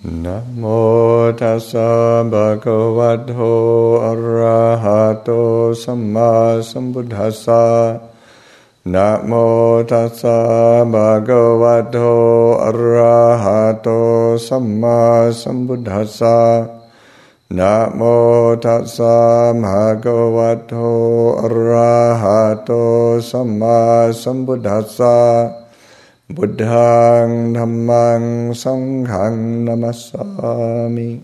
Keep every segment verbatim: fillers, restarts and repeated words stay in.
Namo tassa bhagavato arahato samma sambuddhassa. Namo tassa bhagavato arahato samma sambuddhassa. Namo tassa bhagavato arahato samma sambuddhassa. Buddhaṃ Dhammaṃ Saṅghaṃ Namassāmi.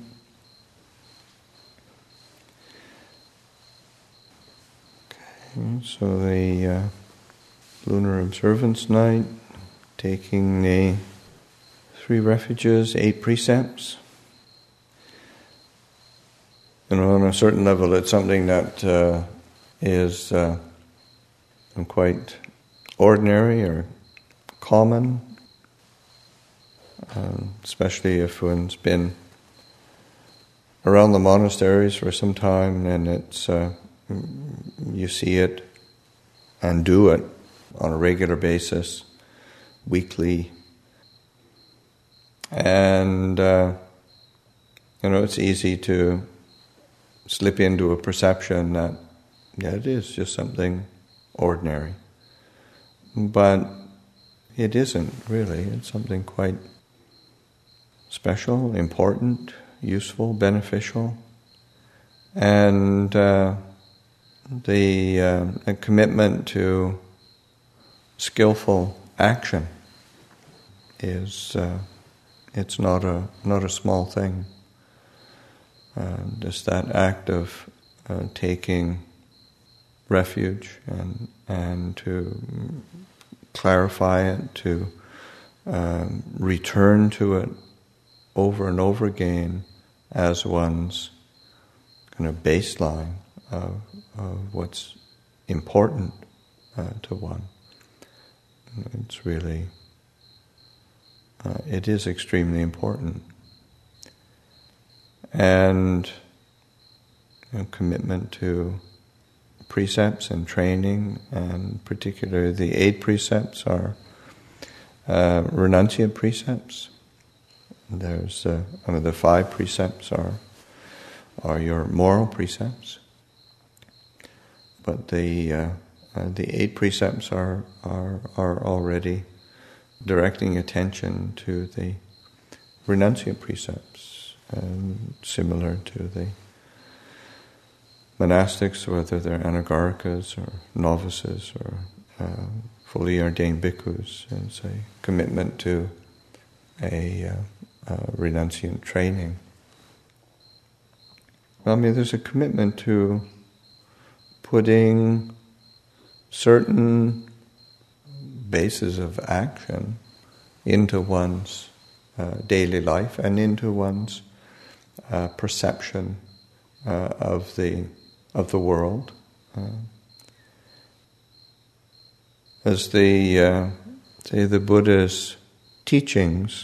Okay, so the uh, Lunar Observance Night, taking the three refuges, eight precepts. You know, on a certain level, it's something that uh, is uh, quite ordinary or common, um, especially if one's been around the monasteries for some time, and it's uh, you see it and do it on a regular basis, weekly, and uh, you know, it's easy to slip into a perception that yeah, it is just something ordinary, but it isn't really. It's something quite special, important, useful, beneficial, and uh, the uh, a commitment to skillful action is uh, it's not a not a small thing. Uh, just that act of uh, taking refuge and and to clarify it, to um, return to it over and over again as one's kind of baseline of, of what's important uh, to one. It's really, uh, it is extremely important. And you know, commitment to precepts and training, and particularly the eight precepts are uh, renunciate precepts. There's uh, I mean, the five precepts are are your moral precepts, but the uh, uh, the eight precepts are are are already directing attention to the renunciate precepts, um, similar to the monastics, whether they're anagarikas or novices or uh, fully ordained bhikkhus. It's a commitment to a uh, uh, renunciant training. I mean, there's a commitment to putting certain bases of action into one's uh, daily life and into one's uh, perception uh, of the of the world. Uh, as the uh, say the Buddha's teachings,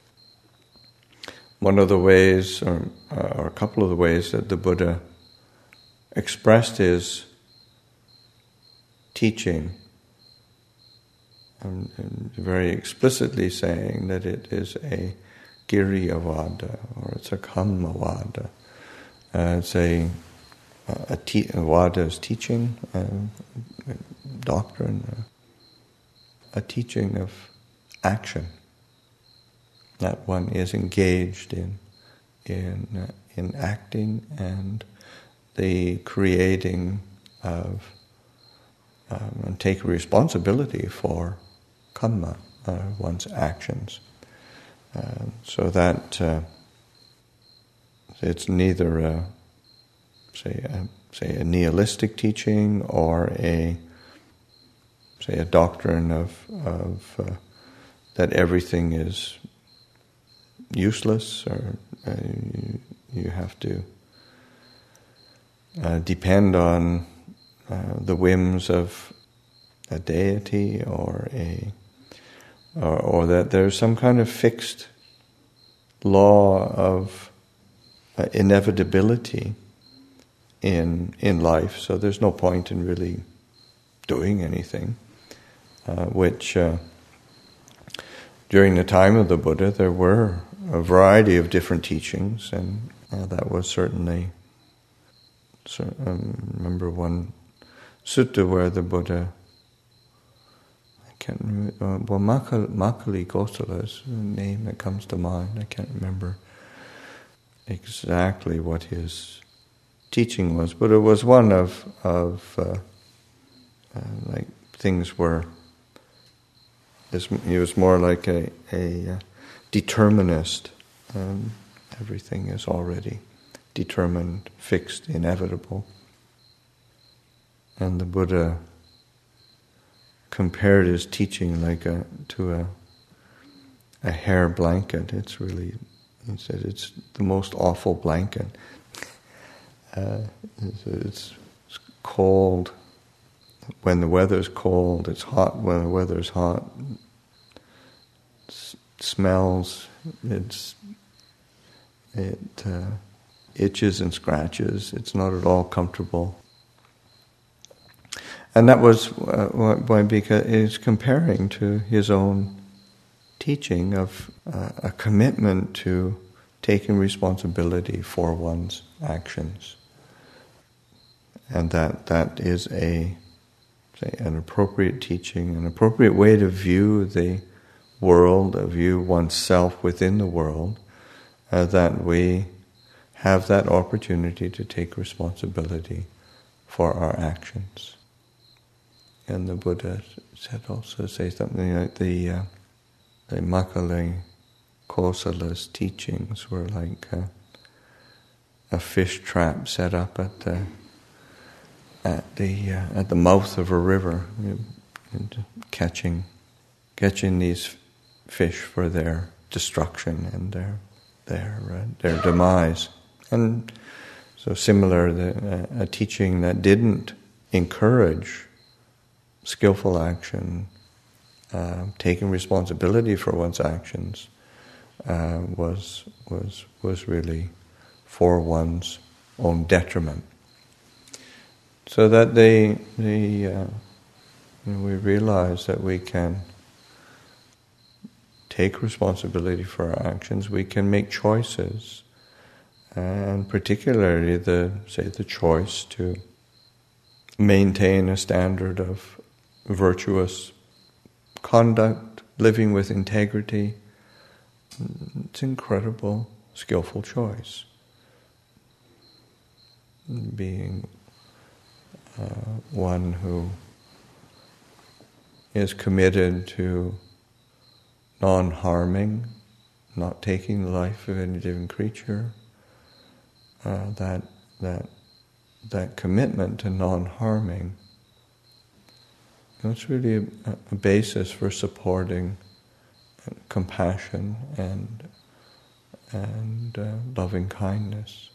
one of the ways, or, uh, or a couple of the ways that the Buddha expressed his teaching, and, and very explicitly saying that it is a Giriyavada, or it's a Kammavada. Uh, it's a A, te- a Vada is teaching, uh, a doctrine, uh, a teaching of action, that one is engaged in in uh, in acting and the creating of um, and take responsibility for kamma, uh, one's actions, uh, so that uh, it's neither a Say a, say a nihilistic teaching or a say a doctrine of of uh, that everything is useless, or uh, you, you have to uh, depend on uh, the whims of a deity, or a or, or that there's some kind of fixed law of uh, inevitability in in life, so there's no point in really doing anything, uh, which uh, during the time of the Buddha there were a variety of different teachings, and uh, that was certainly. So, um, remember one sutta where the Buddha, I can't remember, uh, well, Makali, Makali Gosala is the name that comes to mind. I can't remember exactly what his teaching was, but it was one of of uh, uh, like things were. He was more like a, a uh, determinist. Um, everything is already determined, fixed, inevitable. And the Buddha compared his teaching like a to a a hair blanket. It's really, he said, it's the most awful blanket. Uh, it's, it's, it's cold when the weather's cold. It's hot when the weather's hot. It smells. It's it uh, itches and scratches. It's not at all comfortable. And that was uh, why, because it's comparing to his own teaching of uh, a commitment to taking responsibility for one's actions. And that that is a say an appropriate teaching, an appropriate way to view the world, to view oneself within the world, uh, that we have that opportunity to take responsibility for our actions. And the Buddha said also say something like the uh, the Makali Kosala's teachings were like uh, a fish trap set up at the at the uh, at the mouth of a river, and catching catching these fish for their destruction and their their uh, their demise. And so similar, the, uh, a teaching that didn't encourage skillful action, uh, taking responsibility for one's actions, uh, was was was really for one's own detriment. So that they, the, uh, you know, we realize that we can take responsibility for our actions. We can make choices, and particularly the say the choice to maintain a standard of virtuous conduct, living with integrity. It's an incredible, skillful choice. Being uh, one who is committed to non-harming, not taking the life of any living creature, uh, that that that commitment to non-harming, that's really a, a basis for supporting compassion and and uh, loving kindness.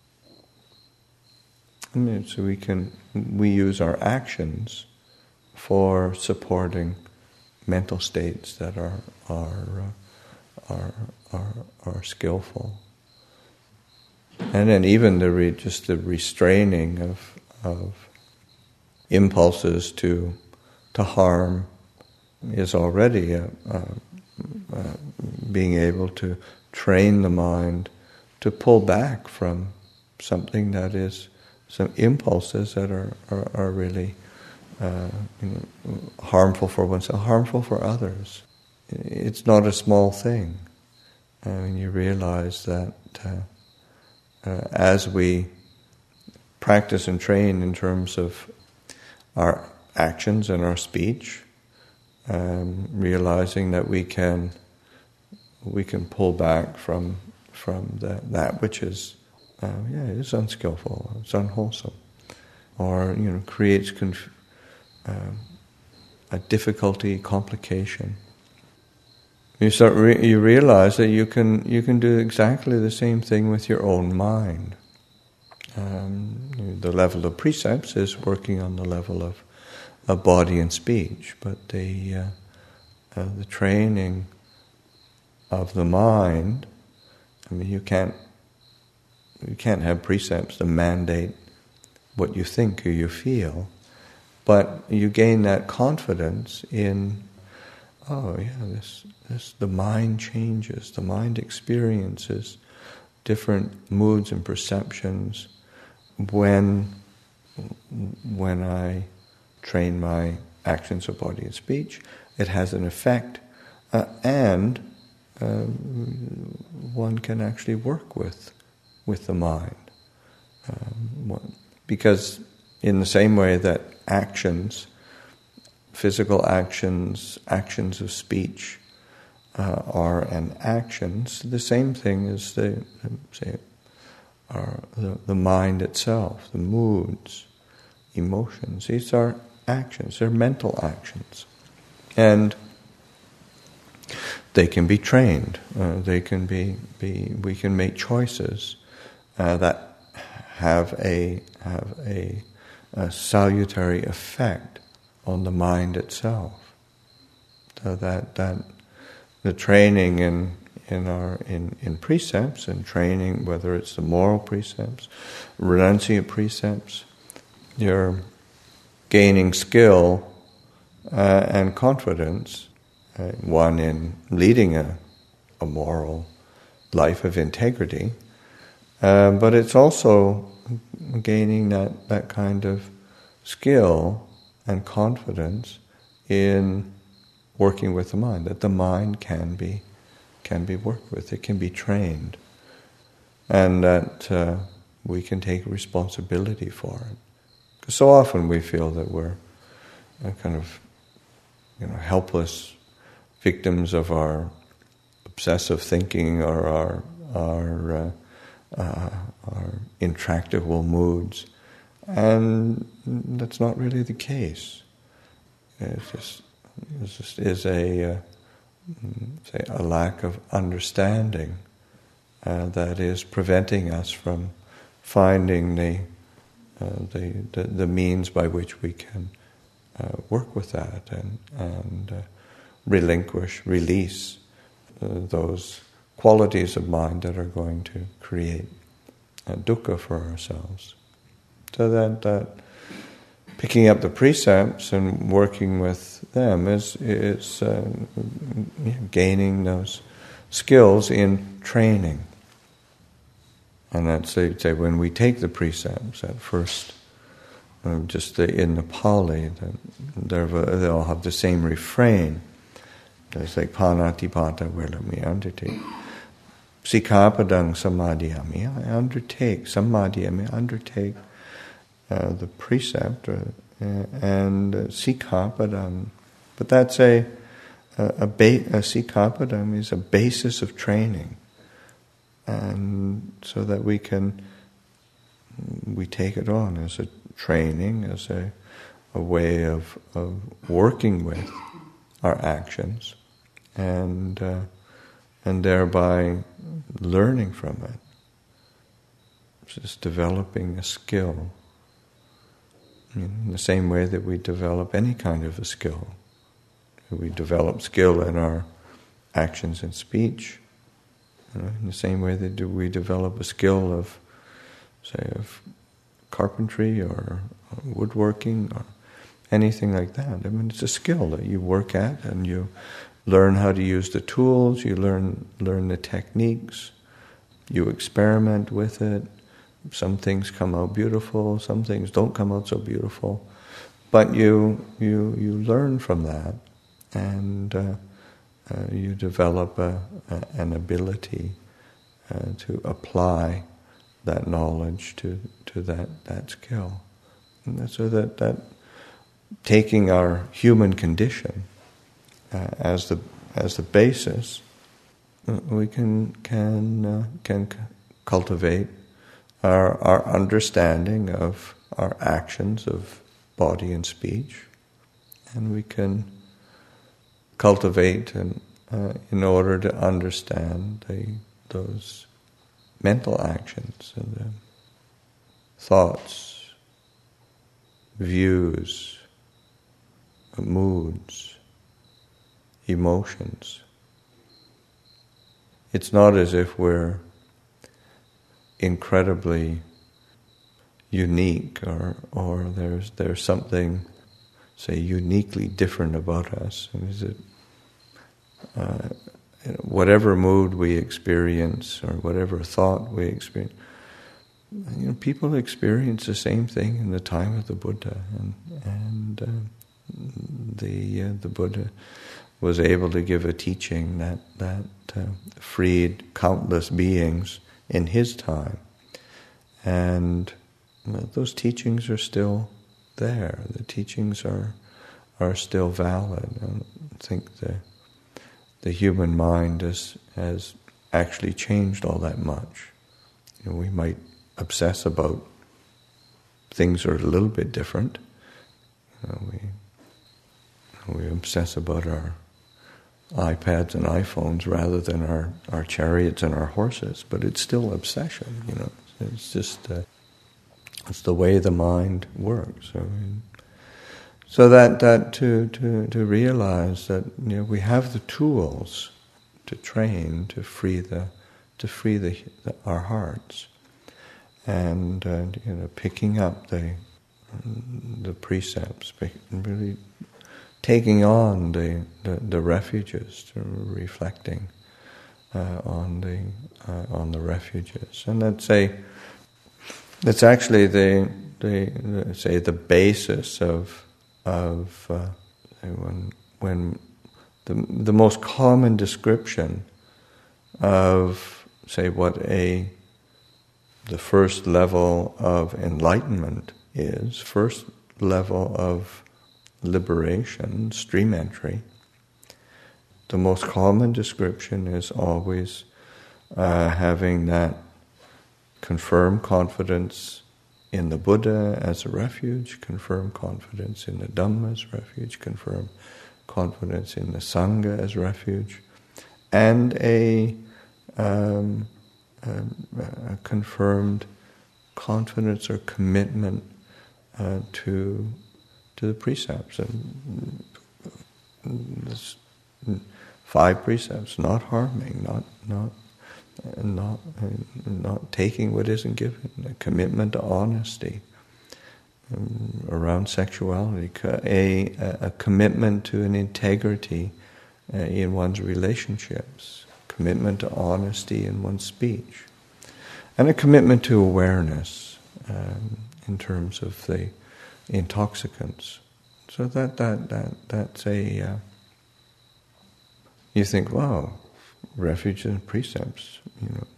I mean, so we can we use our actions for supporting mental states that are are uh, are are, are skillful, and then even the re, just the restraining of of impulses to to harm is already a, a, a being able to train the mind to pull back from something that is some impulses that are are, are really uh, you know, harmful for oneself, harmful for others. It's not a small thing. I mean, you realize that uh, uh, as we practice and train in terms of our actions and our speech, um, realizing that we can we can pull back from from the, that which is uh, yeah is unskillful, it's unwholesome, or you know creates conf- uh, a difficulty, complication. You start re- you realize that you can you can do exactly the same thing with your own mind. Um, the level of precepts is working on the level of, of body and speech, but the uh, uh, the training of the mind. I mean, you can't you can't have precepts to mandate what you think or you feel, but you gain that confidence in oh yeah, this, this, the mind changes, the mind experiences different moods and perceptions when, when I train my actions of body and speech. It has an effect, uh, and uh, one can actually work with, with the mind. Um, because in the same way that actions, physical actions, actions of speech uh, are an actions, the same thing is the, say, are the, the mind itself, the moods, emotions. These are actions, they're mental actions. And they can be trained, uh, they can be, be, we can make choices uh, that have a have a, a salutary effect on the mind itself. So that that the training in in our in, in precepts and training, whether it's the moral precepts, renunciate precepts, you're gaining skill uh, and confidence. Uh, one in leading a a moral life of integrity. Uh, but it's also gaining that, that kind of skill and confidence in working with the mind, that the mind can be can be worked with, it can be trained, and that uh, we can take responsibility for it. Because so often we feel that we're uh, kind of, you know, helpless victims of our obsessive thinking or our our uh, Uh, our intractable moods, and that's not really the case. It's just, it's just is a uh, say a lack of understanding uh, that is preventing us from finding the uh, the, the the means by which we can uh, work with that and and uh, relinquish, release uh, those qualities of mind that are going to create uh, dukkha for ourselves. So that, that picking up the precepts and working with them is, is uh, gaining those skills in training. And that's, say, say when we take the precepts at first, uh, just the, in the Pali, the, they all have the same refrain. It's like panatipata virami, undertake. Sikhapadang samadhiyami, I undertake, samadhiyami, I undertake uh, the precept, uh, and uh, sikhapadang. But that's a, a, a, ba- a sikhapadang is a basis of training. And so that we can, we take it on as a training, as a, a way of, of working with our actions, and uh, and thereby learning from it. It's just developing a skill in the same way that we develop any kind of a skill. We develop skill in our actions and speech, you know, in the same way that we develop a skill of, say, of carpentry or woodworking or anything like that. I mean, it's a skill that you work at, and you learn how to use the tools, you learn learn the techniques, you experiment with it. Some things come out beautiful, some things don't come out so beautiful. But you you you learn from that, and uh, uh, you develop a, a, an ability uh, to apply that knowledge to, to that, that skill. And so that, that taking our human condition uh, as the as the basis, uh, we can can uh, can c- cultivate our our understanding of our actions of body and speech, and we can cultivate and uh, in order to understand the those mental actions and the thoughts, views, moods, emotions. It's not as if we're incredibly unique or or there's there's something, say, uniquely different about us. And is it uh, whatever mood we experience or whatever thought we experience, you know, people experience the same thing in the time of the Buddha, and, and uh, the uh, the Buddha was able to give a teaching that that uh, freed countless beings in his time, and uh, those teachings are still there. The teachings are are still valid. I don't think the the human mind has has actually changed all that much. You know, we might obsess about things that are a little bit different. You know, we we obsess about our iPads and iPhones rather than our, our chariots and our horses, but it's still obsession. You know, it's just uh, it's the way the mind works. So, so that that to to to realize that, you know, we have the tools to train to free the to free the, the our hearts. And uh, you know, picking up the the precepts, really taking on the the, the refuges, reflecting uh, on the uh, on the refuges, and that's a that's actually the the, the say the basis of of uh, when when the the most common description of, say, what a the first level of enlightenment is, first level of liberation, stream entry. The most common description is always uh, having that confirmed confidence in the Buddha as a refuge, confirmed confidence in the Dhamma as refuge, confirmed confidence in the Sangha as refuge, and a um, a, a confirmed confidence or commitment uh, to to the precepts. And this, five precepts: not harming, not not not not taking what isn't given, a commitment to honesty um, around sexuality, a a commitment to an integrity uh, in one's relationships, commitment to honesty in one's speech, and a commitment to awareness um, in terms of the intoxicants. So that that that that's a uh, you think, wow, refuge and precepts, you know,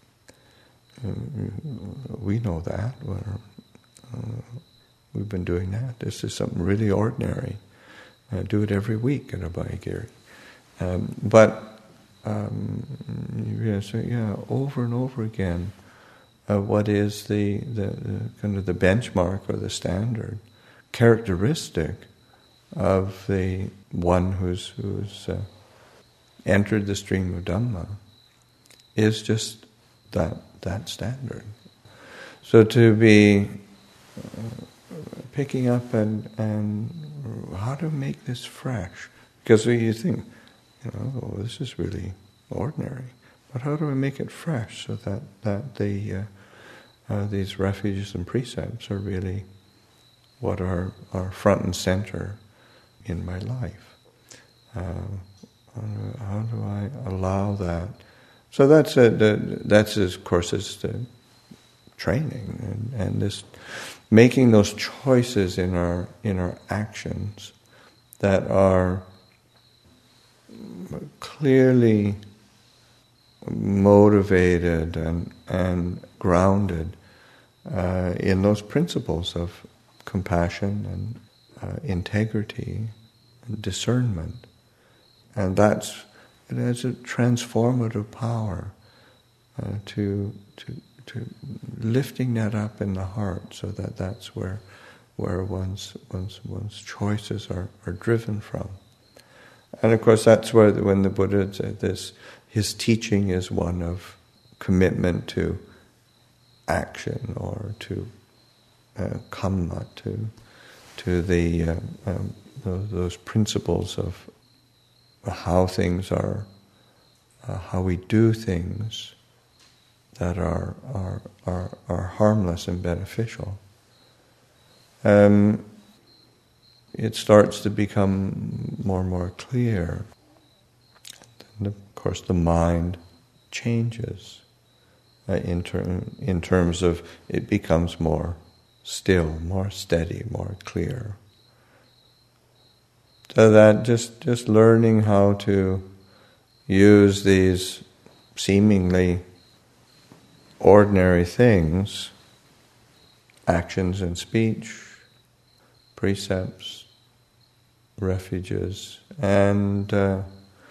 uh, we know that. We're, uh, we've been doing that. This is something really ordinary. Uh, do it every week at Abhayagiri. Um, but um, yeah, so yeah, over and over again, uh, what is the, the, the kind of the benchmark or the standard characteristic of the one who's who's uh, entered the stream of Dhamma is just that that standard. So to be uh, picking up and and how to make this fresh, because you think, you know, oh, this is really ordinary, but how do I make it fresh so that that the uh, uh, these refuges and precepts are really what are are front and center in my life? Uh, How do I allow that? So that's a, that's of course is the training and, and this making those choices in our in our actions that are clearly motivated and and grounded uh, in those principles of compassion and uh, integrity and discernment. And that's, it has a transformative power uh, to to to lifting that up in the heart, so that that's where where one's one's one's choices are, are driven from. And of course, that's where the, when the Buddha said this, his teaching is one of commitment to action or to uh, kamma, to to the uh, um, those, those principles of how things are, uh, how we do things that are are are, are harmless and beneficial. Um, it starts to become more and more clear. And of course the mind changes uh, in, ter- in terms of it becomes more still, more steady, more clear. So that just, just learning how to use these seemingly ordinary things, actions and speech, precepts, refuges, and uh,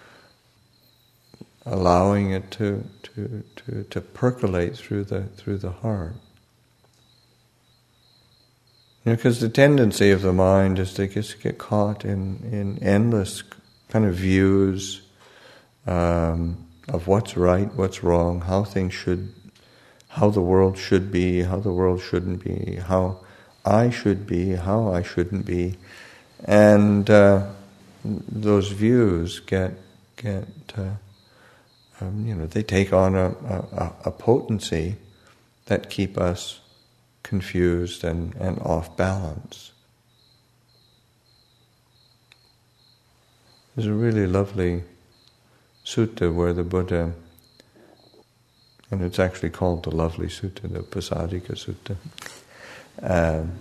allowing it to, to, to, to percolate through the through the heart. You know, because the tendency of the mind is to just get caught in, in endless kind of views um, of what's right, what's wrong, how things should, how the world should be, how the world shouldn't be, how I should be, how I shouldn't be, and uh, those views get get uh, um, you know they take on a, a, a potency that keep us confused and, and off balance. There's a really lovely sutta where the Buddha, and it's actually called the Lovely Sutta, the Pasadika Sutta. Um,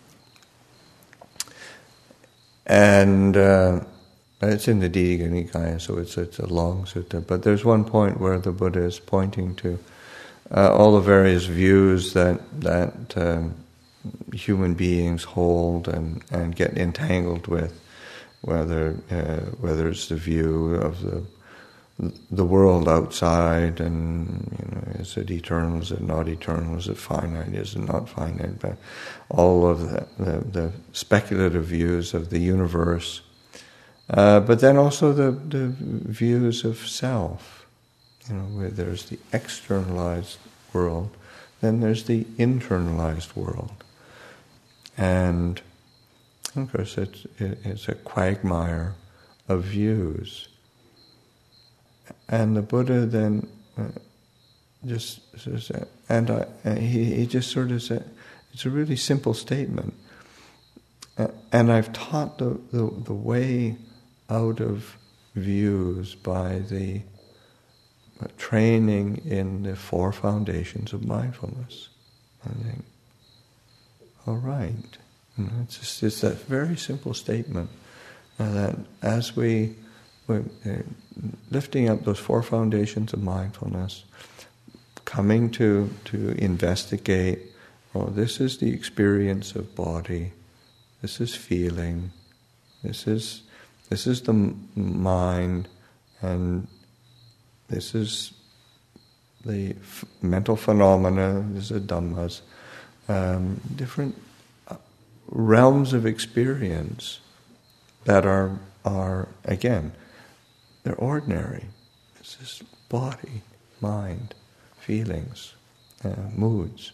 and uh, it's in the Digha Nikaya, so it's it's a long sutta. But there's one point where the Buddha is pointing to uh, all the various views that that um, human beings hold and, and get entangled with, whether uh, whether it's the view of the the world outside, and you know, is it eternal, is it not eternal, is it finite, is it not finite, but all of the, the, the speculative views of the universe, uh, but then also the, the views of self, you know, where there's the externalized world, then there's the internalized world, and of course it's, it's a quagmire of views. And the Buddha then uh, just says, and I, uh, he, he just sort of said, it's a really simple statement. Uh, and I've taught the, the, the way out of views by the uh, training in the four foundations of mindfulness. I think, all right. You know, it's just it's that very simple statement uh, that as we We're uh, lifting up those four foundations of mindfulness, coming to, to investigate, oh, this is the experience of body, this is feeling, this is this is the mind, and this is the f- mental phenomena, this is the dhammas, um, different realms of experience that are are again, they're ordinary. It's just body, mind, feelings, uh, moods.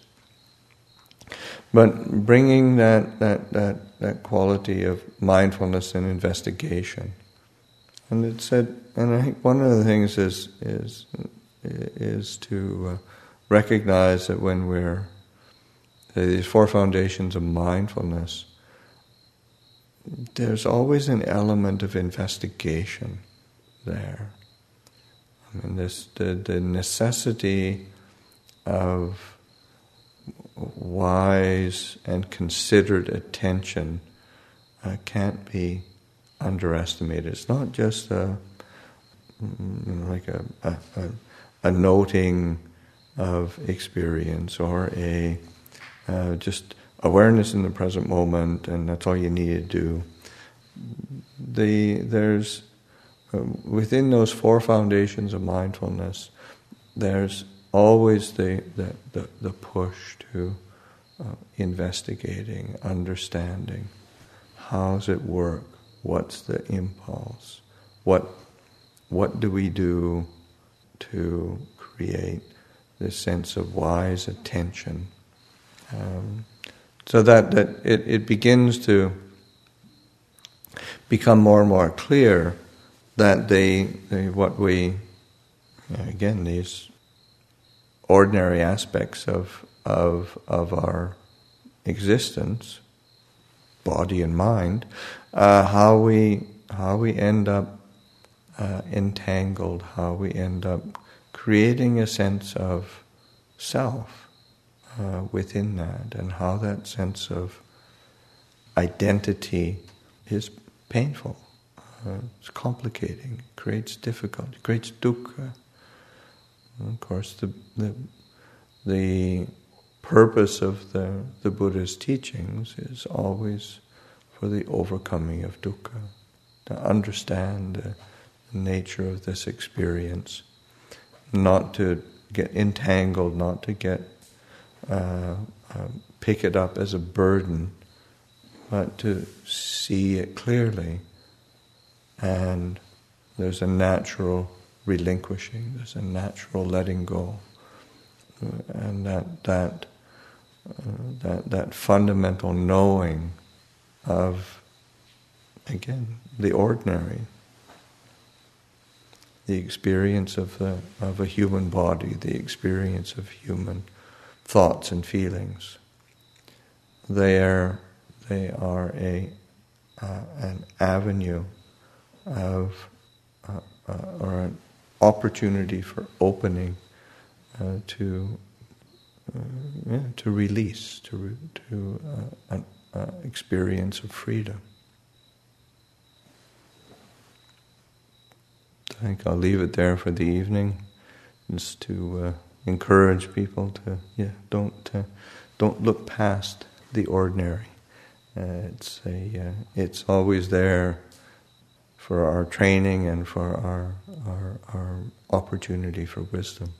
But bringing that, that that that quality of mindfulness and investigation, and it said, and I think one of the things is is is to uh, recognize that when we're uh, these four foundations of mindfulness, there's always an element of investigation there. I mean, this the, the necessity of wise and considered attention uh, can't be underestimated. It's not just a, you know, like a, a, a, a noting of experience or a uh, just awareness in the present moment, and that's all you need to do. The there's Uh, within those four foundations of mindfulness, there's always the, the, the, the push to uh, investigating, understanding. How does it work? What's the impulse? What what do we do to create this sense of wise attention? Um, so that, that it, it begins to become more and more clear that they, they what we, you know, again, these ordinary aspects of of of our existence, body and mind, uh, how we how we end up uh, entangled, how we end up creating a sense of self uh, within that, and how that sense of identity is painful, uh, it's complicating, it creates difficulty, it creates dukkha. And of course, the, the the purpose of the, the Buddha's teachings is always for the overcoming of dukkha, to understand the, the nature of this experience, not to get entangled, not to get uh, uh, pick it up as a burden, but to see it clearly. And there's a natural relinquishing, there's a natural letting go, uh, and that that uh, that that fundamental knowing of, again, the ordinary, the experience of the of a human body, the experience of human thoughts and feelings. They are they are a uh, an avenue of uh, uh, or an opportunity for opening uh, to uh, yeah, to release, to re- to uh, an uh, experience of freedom. I think I'll leave it there for the evening, just to uh, encourage people to yeah don't uh, don't look past the ordinary. Uh, it's a uh, it's always there for our training and for our our, our opportunity for wisdom.